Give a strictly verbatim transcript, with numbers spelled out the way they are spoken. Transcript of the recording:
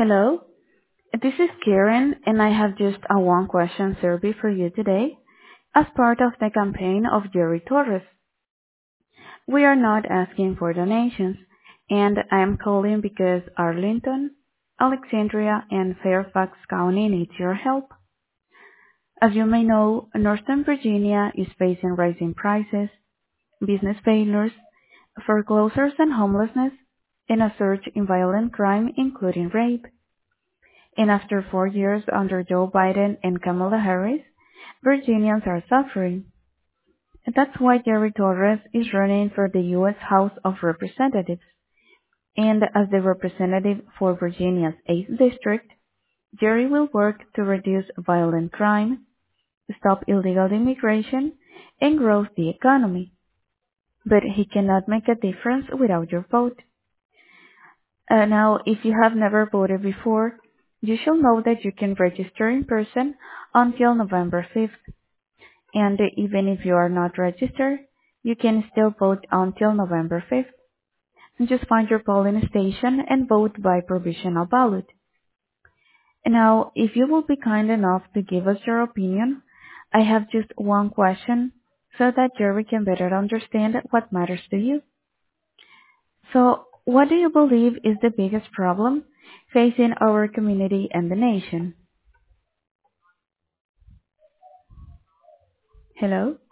Hello, this is Karen, and I have just a one question survey for you today as part of the campaign of Jerry Torres. We are not asking for donations, and I am calling because Arlington, Alexandria, and Fairfax County needs your help. As you may know, Northern Virginia is facing rising prices, business failures, foreclosures and homelessness, and a surge in violent crime, including rape. And after four years under Joe Biden and Kamala Harris, Virginians are suffering. And that's why Jerry Torres is running for the U S House of Representatives. And as the representative for Virginia's eighth District, Jerry will work to reduce violent crime, stop illegal immigration, and grow the economy. But he cannot make a difference without your vote. Uh, now, if you have never voted before, you should know that you can register in person until November fifth. And even if you are not registered, you can still vote until November fifth. Just find your polling station and vote by provisional ballot. Now, if you will be kind enough to give us your opinion, I have just one question so that Jerry can better understand what matters to you. So, what do you believe is the biggest problem facing our community and the nation? Hello?